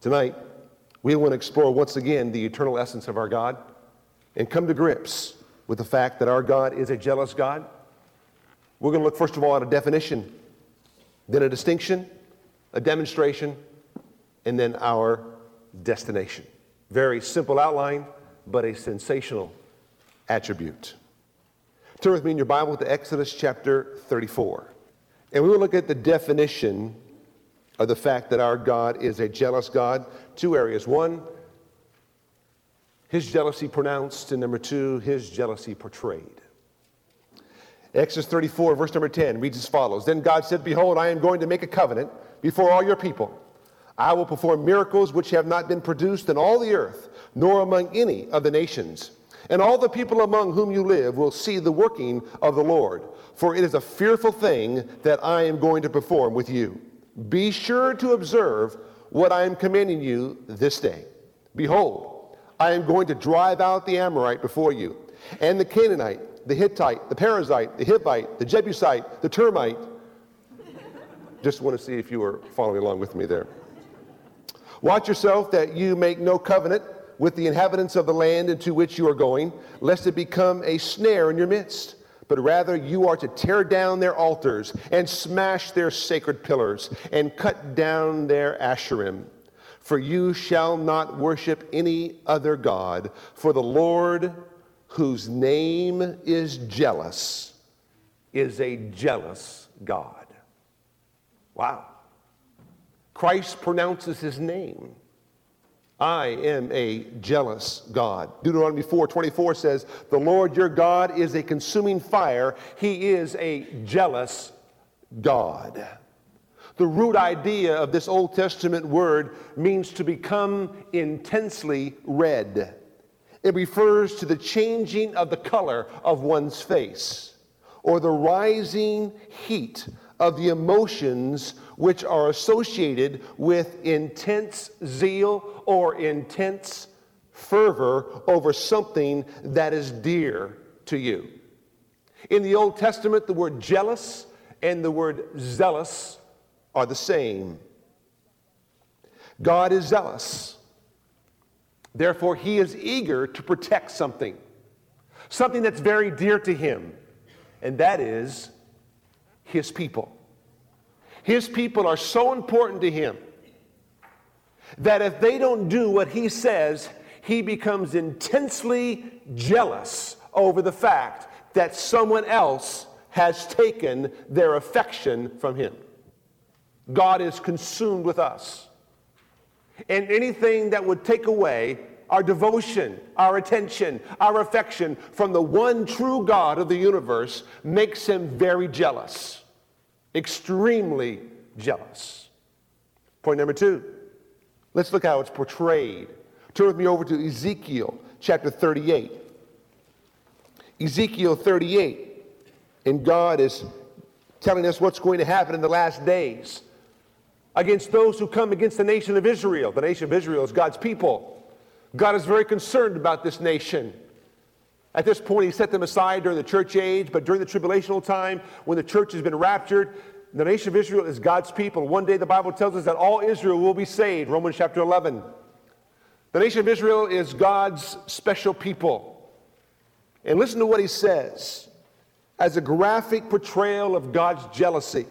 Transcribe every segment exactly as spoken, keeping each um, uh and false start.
Tonight, we want to explore once again the eternal essence of our God and come to grips with the fact that our God is a jealous God. We're going to look first of all at a definition, then a distinction, a demonstration, and then our destination. Very simple outline, but a sensational attribute. Turn with me in your Bible to Exodus chapter thirty-four. And we will look at the definition of the fact that our God is a jealous God. Two areas. One, his jealousy pronounced, and number two, his jealousy portrayed. Exodus thirty-four, verse number ten reads as follows. Then God said, behold, I am going to make a covenant before all your people. I will perform miracles which have not been produced in all the earth, nor among any of the nations. And all the people among whom you live will see the working of the Lord. For it is a fearful thing that I am going to perform with you. Be sure to observe what I am commanding you this day. Behold, I am going to drive out the Amorite before you, and the Canaanite, the Hittite, the Perizzite, the Hivite, the Jebusite, the Termite. Just want to see if you were following along with me there. Watch yourself that you make no covenant with the inhabitants of the land into which you are going, lest it become a snare in your midst. But rather you are to tear down their altars and smash their sacred pillars and cut down their Asherim. For you shall not worship any other God, for the Lord, whose name is jealous, is a jealous God. Wow. Christ pronounces his name. I am a jealous God. Deuteronomy four twenty-four says, the Lord your God is a consuming fire. He is a jealous God. The root idea of this Old Testament word means to become intensely red. It refers to the changing of the color of one's face, or the rising heat of the emotions which are associated with intense zeal or intense fervor over something that is dear to you. In the Old Testament, the word jealous and the word zealous are the same. God is zealous. Therefore, he is eager to protect something, something that's very dear to him, and that is his people. His people are so important to him that if they don't do what he says, he becomes intensely jealous over the fact that someone else has taken their affection from him. God is consumed with us. And anything that would take away our devotion, our attention, our affection from the one true God of the universe makes him very jealous. Extremely jealous. Point number two. Let's look how it's portrayed. Turn with me over to Ezekiel chapter thirty-eight. Ezekiel thirty-eight. And God is telling us what's going to happen in the last days against those who come against the nation of Israel. The nation of Israel is God's people. God is very concerned about this nation. At this point, he set them aside during the church age, but during the tribulational time, when the church has been raptured, the nation of Israel is God's people. One day the Bible tells us that all Israel will be saved, Romans chapter eleven. The nation of Israel is God's special people. And listen to what he says as a graphic portrayal of God's jealousy,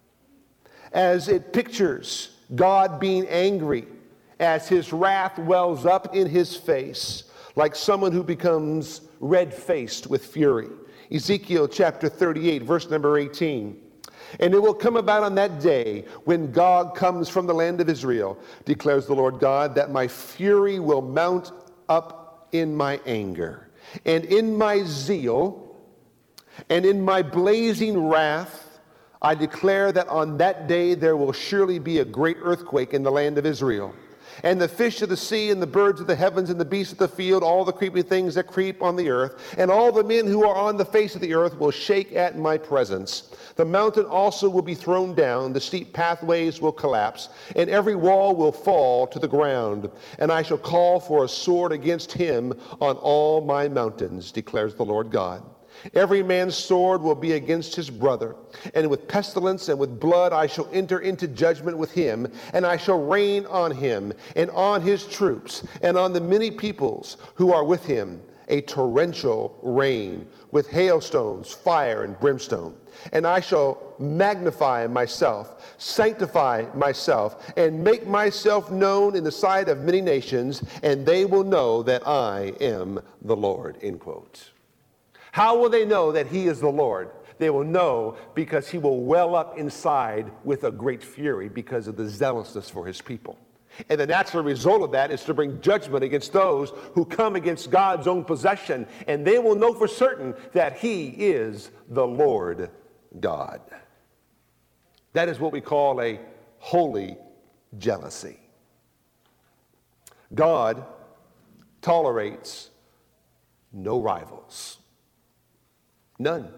as it pictures God being angry as his wrath wells up in his face, like someone who becomes red-faced with fury. Ezekiel chapter thirty-eight, verse number eighteen. And it will come about on that day when God comes from the land of Israel, declares the Lord God, that my fury will mount up in my anger, and in my zeal, and in my blazing wrath, I declare that on that day there will surely be a great earthquake in the land of Israel. And the fish of the sea and the birds of the heavens and the beasts of the field, all the creeping things that creep on the earth, and all the men who are on the face of the earth will shake at my presence. The mountain also will be thrown down, the steep pathways will collapse, and every wall will fall to the ground. And I shall call for a sword against him on all my mountains, declares the Lord God. Every man's sword will be against his brother, and with pestilence and with blood I shall enter into judgment with him, and I shall rain on him, and on his troops, and on the many peoples who are with him, a torrential rain, with hailstones, fire, and brimstone. And I shall magnify myself, sanctify myself, and make myself known in the sight of many nations, and they will know that I am the Lord." End quote. How will they know that he is the Lord? They will know because he will well up inside with a great fury because of the zealousness for his people. And the natural result of that is to bring judgment against those who come against God's own possession, and they will know for certain that he is the Lord God. That is what we call a holy jealousy. God tolerates no rivals. None.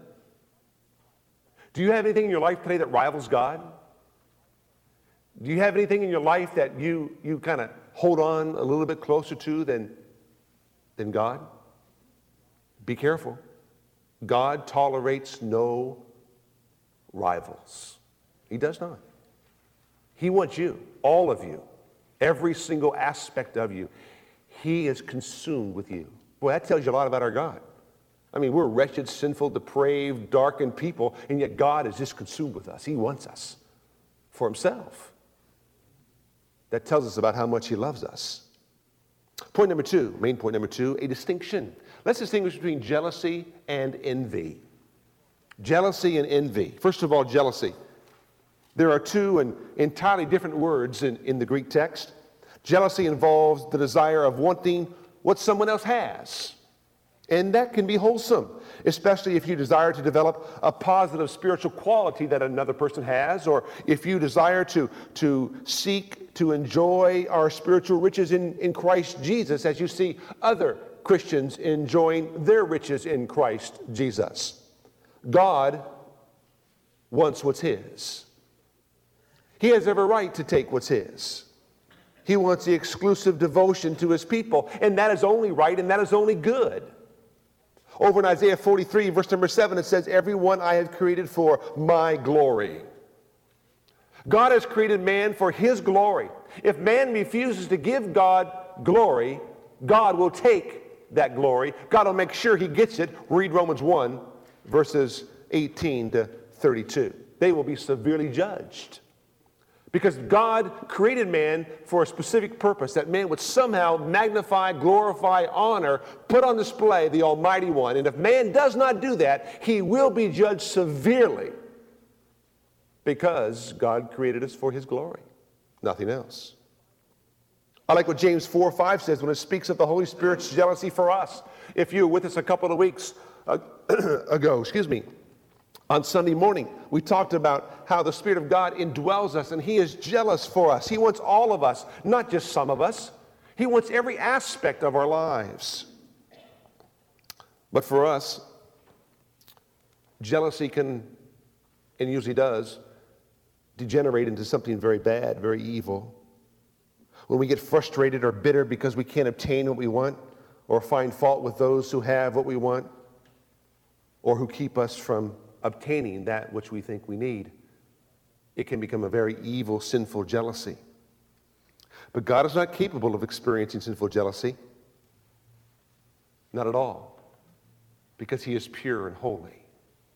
Do you have anything in your life today that rivals God? Do you have anything in your life that you, you kind of hold on a little bit closer to than, than God? Be careful. God tolerates no rivals. He does not. He wants you, all of you, every single aspect of you. He is consumed with you. Boy, that tells you a lot about our God. I mean, we're wretched, sinful, depraved, darkened people, and yet God is just consumed with us. He wants us for himself. That tells us about how much he loves us. Point number two, main point number two, a distinction. Let's distinguish between jealousy and envy. Jealousy and envy. First of all, jealousy. There are two and entirely different words in, in the Greek text. Jealousy involves the desire of wanting what someone else has. And that can be wholesome, especially if you desire to develop a positive spiritual quality that another person has, or if you desire to, to seek to enjoy our spiritual riches in, in Christ Jesus, as you see other Christians enjoying their riches in Christ Jesus. God wants what's his. He has every right to take what's his. He wants the exclusive devotion to his people, and that is only right and that is only good. Over in Isaiah forty-three, verse number seven, it says, "Everyone I have created for my glory." God has created man for his glory. If man refuses to give God glory, God will take that glory. God will make sure he gets it. Read Romans one, verses eighteen to thirty-two. They will be severely judged. Because God created man for a specific purpose, that man would somehow magnify, glorify, honor, put on display the Almighty One. And if man does not do that, he will be judged severely, because God created us for his glory, nothing else. I like what James four five says when it speaks of the Holy Spirit's jealousy for us. If you were with us a couple of weeks ago, excuse me, on Sunday morning, we talked about how the Spirit of God indwells us, and he is jealous for us. He wants all of us, not just some of us. He wants every aspect of our lives. But for us, jealousy can, and usually does, degenerate into something very bad, very evil. When we get frustrated or bitter because we can't obtain what we want, or find fault with those who have what we want, or who keep us from obtaining that which we think we need, it can become a very evil, sinful jealousy. But God is not capable of experiencing sinful jealousy. Not at all. Because he is pure and holy.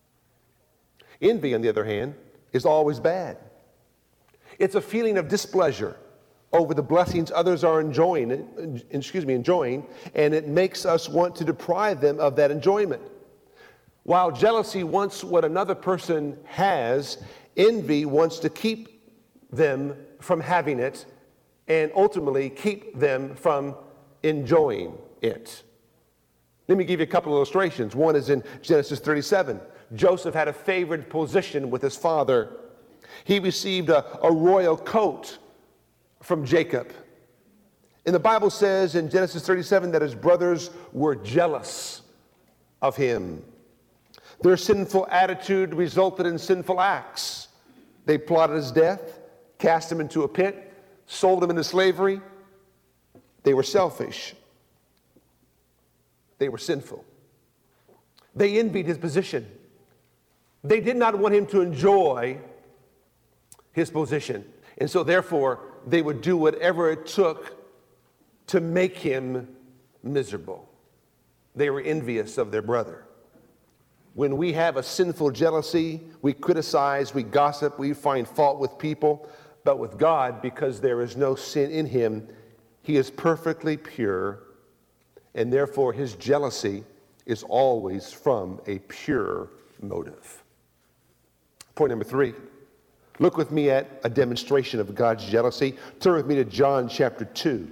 Envy, on the other hand, is always bad. It's a feeling of displeasure over the blessings others are enjoying, excuse me, enjoying, and it makes us want to deprive them of that enjoyment. While jealousy wants what another person has, envy wants to keep them from having it and ultimately keep them from enjoying it. Let me give you a couple of illustrations. One is in Genesis thirty-seven. Joseph had a favored position with his father. He received a, a royal coat from Jacob. And the Bible says in Genesis thirty-seven that his brothers were jealous of him. Their sinful attitude resulted in sinful acts. They plotted his death, cast him into a pit, sold him into slavery. They were selfish. They were sinful. They envied his position. They did not want him to enjoy his position. And so therefore, they would do whatever it took to make him miserable. They were envious of their brother. When we have a sinful jealousy, we criticize, we gossip, we find fault with people. But with God, because there is no sin in him, he is perfectly pure, and therefore his jealousy is always from a pure motive. Point number three. Look with me at a demonstration of God's jealousy. Turn with me to John chapter two.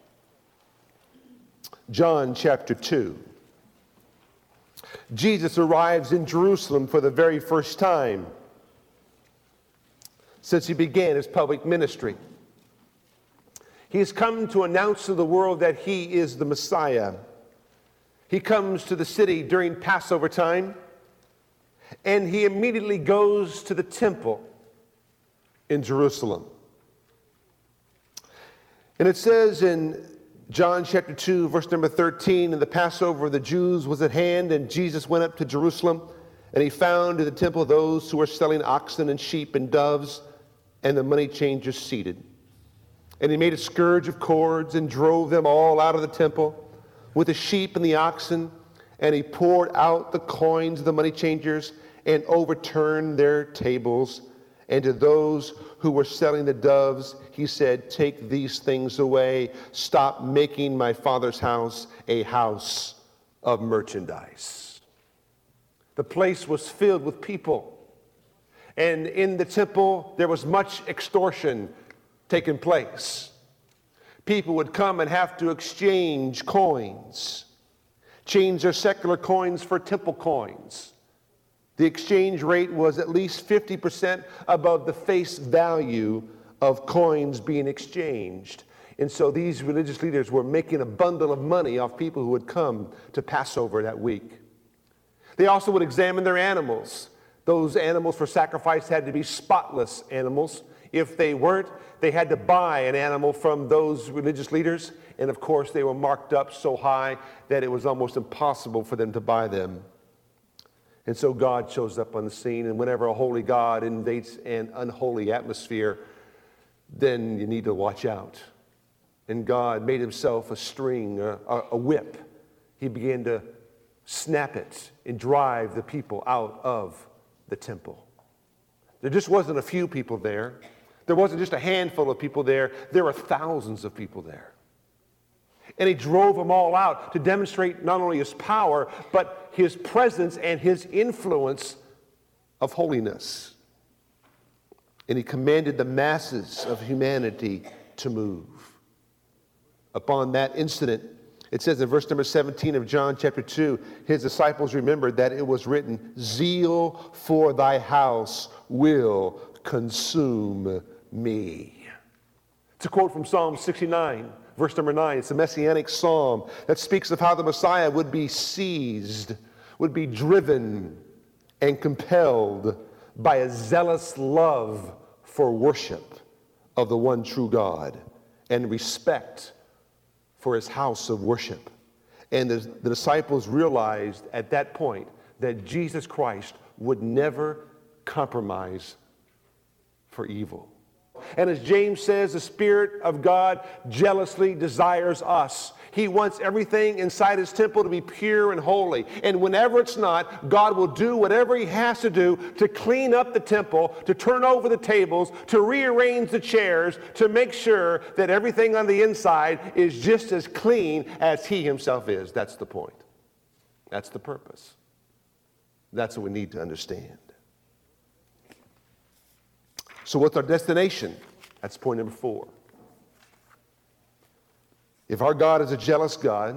John chapter two. Jesus arrives in Jerusalem for the very first time since he began his public ministry. He has come to announce to the world that he is the Messiah. He comes to the city during Passover time, and he immediately goes to the temple in Jerusalem. And it says in John chapter two, verse number thirteen, and the Passover of the Jews was at hand, and Jesus went up to Jerusalem, and he found in the temple those who were selling oxen and sheep and doves, and the money changers seated. And he made a scourge of cords and drove them all out of the temple with the sheep and the oxen, and he poured out the coins of the money changers and overturned their tables. And to those who were selling the doves, he said, "Take these things away. Stop making my Father's house a house of merchandise." The place was filled with people. And in the temple, there was much extortion taking place. People would come and have to exchange coins, change their secular coins for temple coins. The exchange rate was at least fifty percent above the face value of coins being exchanged. And so these religious leaders were making a bundle of money off people who would come to Passover that week. They also would examine their animals. Those animals for sacrifice had to be spotless animals. If they weren't, they had to buy an animal from those religious leaders. And of course, they were marked up so high that it was almost impossible for them to buy them. And so God shows up on the scene, and whenever a holy God invades an unholy atmosphere, then you need to watch out. And God made himself a string, a, a whip. He began to snap it and drive the people out of the temple. There just wasn't a few people there. There wasn't just a handful of people there. There were thousands of people there. And he drove them all out to demonstrate not only his power, but his presence and his influence of holiness. And he commanded the masses of humanity to move. Upon that incident, it says in verse number seventeen of John chapter two, his disciples remembered that it was written, "Zeal for thy house will consume me." It's a quote from Psalm sixty-nine, verse number nine. It's a messianic psalm that speaks of how the Messiah would be seized, would be driven and compelled by a zealous love for worship of the one true God and respect for his house of worship. And the, the disciples realized at that point that Jesus Christ would never compromise for evil. And as James says, the Spirit of God jealously desires us. He wants everything inside his temple to be pure and holy. And whenever it's not, God will do whatever he has to do to clean up the temple, to turn over the tables, to rearrange the chairs, to make sure that everything on the inside is just as clean as he himself is. That's the point. That's the purpose. That's what we need to understand. So what's our destination? That's point number four. If our God is a jealous God,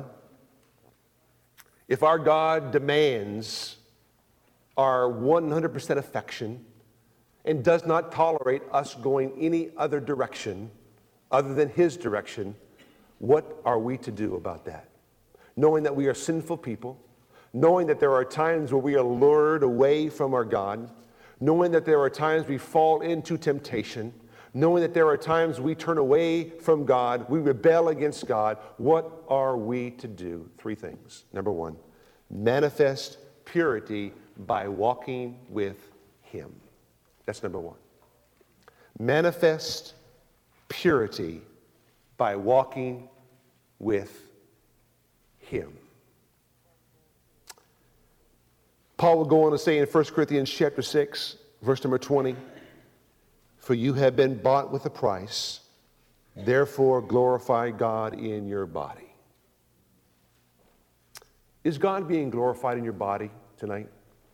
if our God demands our one hundred percent affection and does not tolerate us going any other direction other than his direction, what are we to do about that? Knowing that we are sinful people, knowing that there are times where we are lured away from our God, knowing that there are times we fall into temptation, knowing that there are times we turn away from God, we rebel against God, what are we to do? Three things. Number one, manifest purity by walking with him. That's number one. Manifest purity by walking with him. Paul will go on to say in First Corinthians chapter six, verse number twenty, for you have been bought with a price, therefore glorify God in your body. Is God being glorified in your body tonight?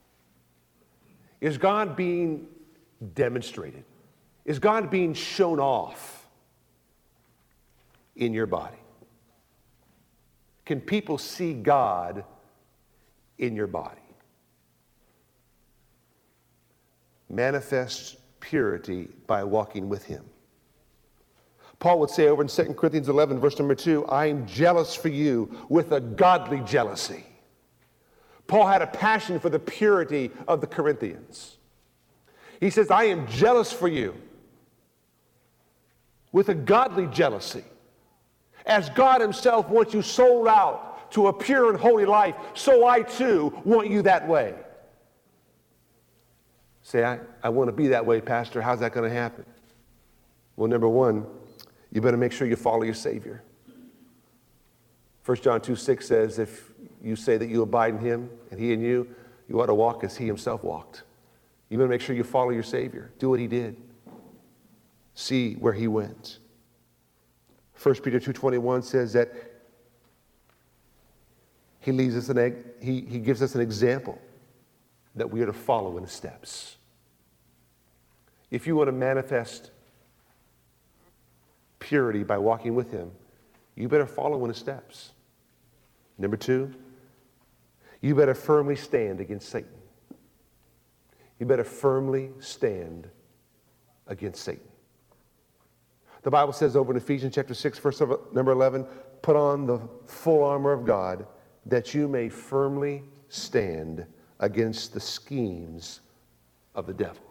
Is God being demonstrated? Is God being shown off in your body? Can people see God in your body? Manifest purity by walking with him. Paul would say over in Second Corinthians eleven, verse number two, I am jealous for you with a godly jealousy. Paul had a passion for the purity of the Corinthians. He says, I am jealous for you with a godly jealousy. As God himself wants you sold out to a pure and holy life, so I too want you that way. Say, I, I want to be that way, Pastor. How's that going to happen? Well, number one, you better make sure you follow your Savior. First John two six says, if you say that you abide in him and he in you, you ought to walk as he himself walked. You better make sure you follow your Savior. Do what he did. See where he went. First Peter two twenty-one says that he leaves us an egg, he, he gives us an example that we are to follow in his steps. If you want to manifest purity by walking with him, you better follow in his steps. Number two, you better firmly stand against Satan. You better firmly stand against Satan. The Bible says over in Ephesians chapter six, verse number eleven, put on the full armor of God that you may firmly stand against the schemes of the devil.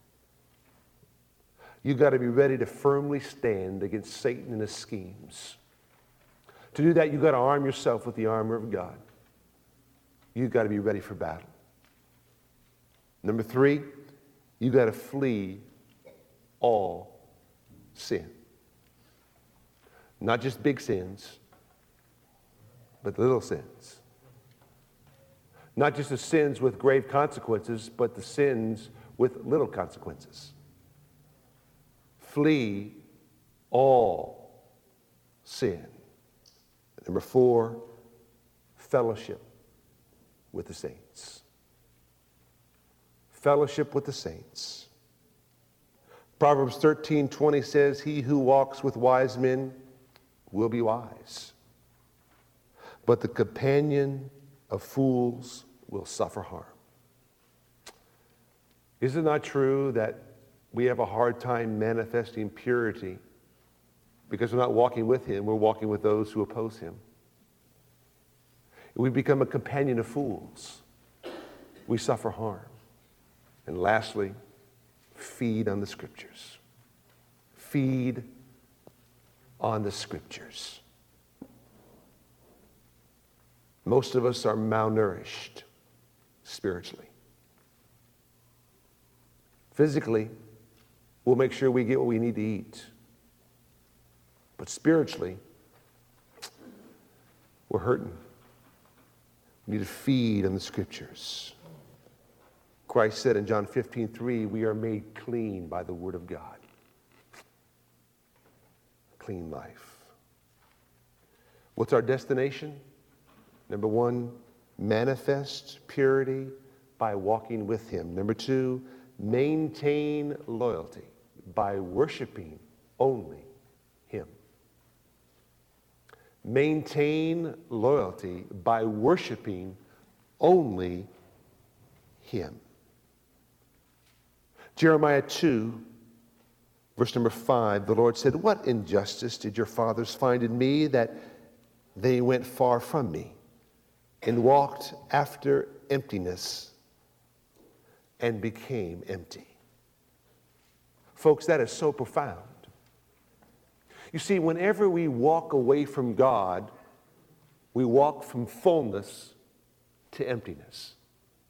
You've got to be ready to firmly stand against Satan and his schemes. To do that, you've got to arm yourself with the armor of God. You've got to be ready for battle. Number three, you've got to flee all sin. Not just big sins, but little sins. Not just the sins with grave consequences, but the sins with little consequences. Flee all sin. Number four, fellowship with the saints. Fellowship with the saints. Proverbs thirteen twenty says, he who walks with wise men will be wise, but the companion of fools will suffer harm. Is it not true that we have a hard time manifesting purity because we're not walking with him, we're walking with those who oppose him? We become a companion of fools. We suffer harm. And lastly, feed on the scriptures. Feed on the scriptures. Most of us are malnourished spiritually. Physically, we'll make sure we get what we need to eat. But spiritually, we're hurting. We need to feed on the scriptures. Christ said in John fifteen three, we are made clean by the word of God. Clean life. What's our destination? Number one, manifest purity by walking with him. Number two, maintain loyalty by worshiping only him. Maintain loyalty by worshiping only him. Jeremiah two, verse number five, the Lord said, what injustice did your fathers find in me that they went far from me and walked after emptiness and became empty? Folks, that is so profound. You see, whenever we walk away from God, we walk from fullness to emptiness.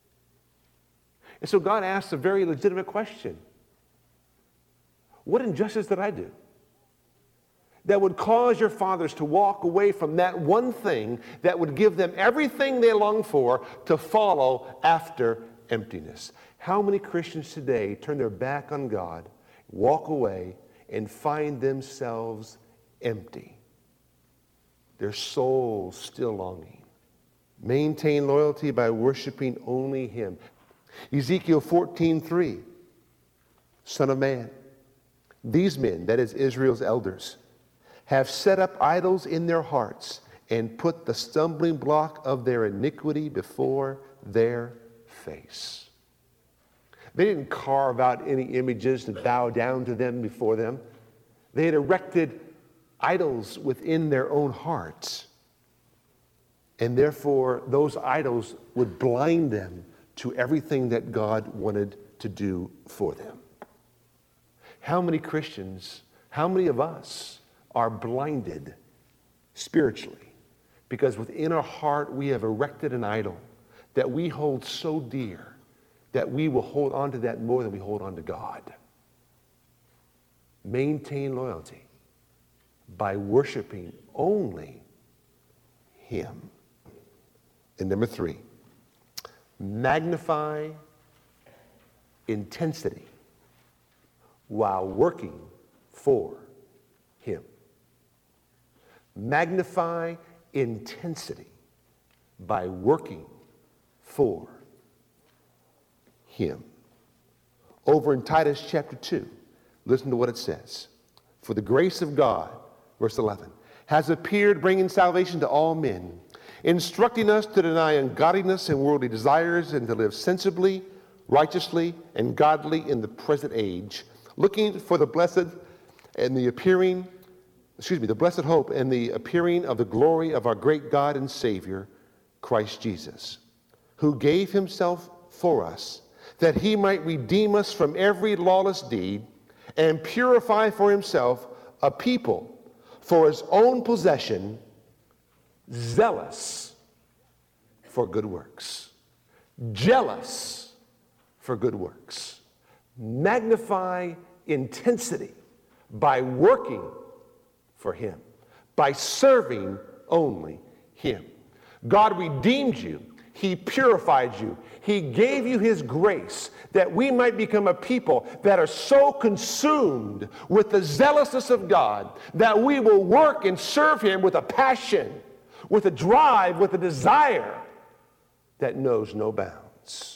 And so God asks a very legitimate question. What injustice did I do that would cause your fathers to walk away from that one thing that would give them everything they long for to follow after emptiness? How many Christians today turn their back on God, walk away, and find themselves empty? Their souls still longing. Maintain loyalty by worshiping only Him. Ezekiel fourteen three, Son of man, these men, that is Israel's elders, have set up idols in their hearts and put the stumbling block of their iniquity before their face. They didn't carve out any images to bow down to them before them. They had erected idols within their own hearts. And therefore, those idols would blind them to everything that God wanted to do for them. How many Christians, how many of us are blinded spiritually because within our heart we have erected an idol that we hold so dear that we will hold on to that more than we hold on to God? Maintain loyalty by worshiping only Him. And number three, magnify intensity while working for Him. Magnify intensity by working for Him. Over in Titus chapter two, listen to what it says. For the grace of God, verse eleven, has appeared, bringing salvation to all men, instructing us to deny ungodliness and worldly desires and to live sensibly, righteously, and godly in the present age, looking for the blessed and the appearing, excuse me, the blessed hope and the appearing of the glory of our great God and Savior, Christ Jesus, who gave Himself for us, that He might redeem us from every lawless deed and purify for Himself a people for His own possession, zealous for good works. Jealous for good works. Magnify intensity by working for Him, by serving only Him. God redeemed you. He purified you. He gave you His grace that we might become a people that are so consumed with the zealousness of God that we will work and serve Him with a passion, with a drive, with a desire that knows no bounds.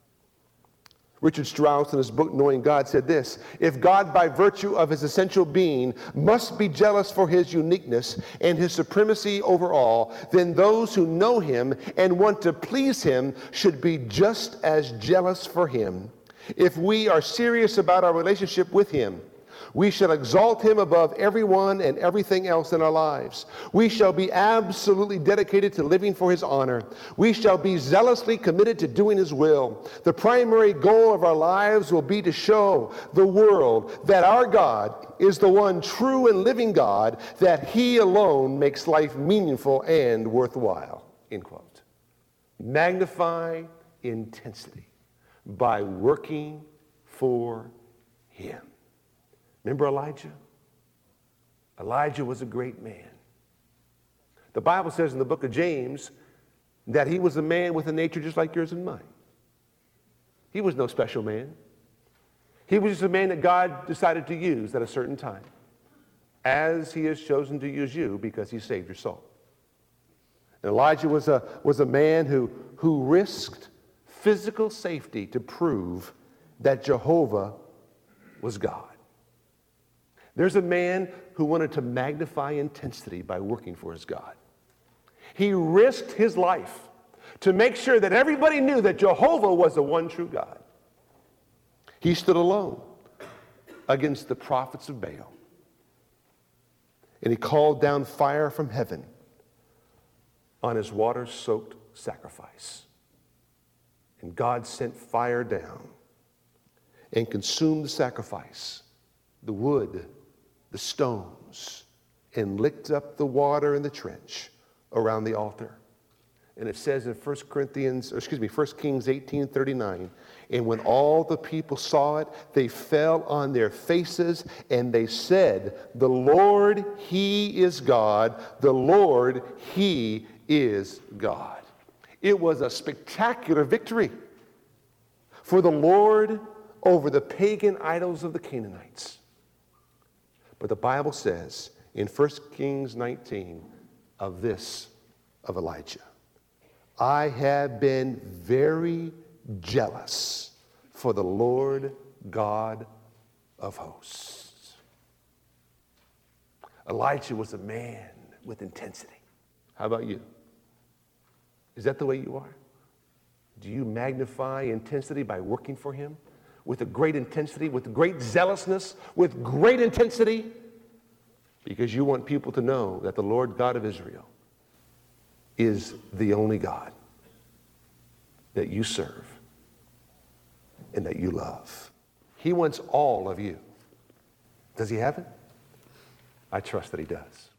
Richard Strauss, in his book Knowing God, said this: if God, by virtue of His essential being, must be jealous for His uniqueness and His supremacy over all, then those who know Him and want to please Him should be just as jealous for Him. If we are serious about our relationship with Him, we shall exalt Him above everyone and everything else in our lives. We shall be absolutely dedicated to living for His honor. We shall be zealously committed to doing His will. The primary goal of our lives will be to show the world that our God is the one true and living God, that He alone makes life meaningful and worthwhile. End quote. Magnify intensity by working for Him. Remember Elijah? Elijah was a great man. The Bible says in the book of James that he was a man with a nature just like yours and mine. He was no special man. He was just a man that God decided to use at a certain time, as He has chosen to use you because He saved your soul. And Elijah was a, was a man who, who risked physical safety to prove that Jehovah was God. There's a man who wanted to magnify intensity by working for his God. He risked his life to make sure that everybody knew that Jehovah was the one true God. He stood alone against the prophets of Baal. And he called down fire from heaven on his water-soaked sacrifice. And God sent fire down and consumed the sacrifice, the wood, the stones, and licked up the water in the trench around the altar. And it says in First Corinthians, or excuse me, First Kings eighteen thirty-nine, and when all the people saw it, they fell on their faces and they said, the Lord, he is God. The Lord, he is God. It was a spectacular victory for the Lord over the pagan idols of the Canaanites. But the Bible says in First Kings nineteen of this, of Elijah, I have been very jealous for the Lord God of hosts. Elijah was a man with intensity. How about you? Is that the way you are? Do you magnify intensity by working for him? With a great intensity, with great zealousness, with great intensity? Because you want people to know that the Lord God of Israel is the only God that you serve and that you love. He wants all of you. Does he have it? I trust that he does.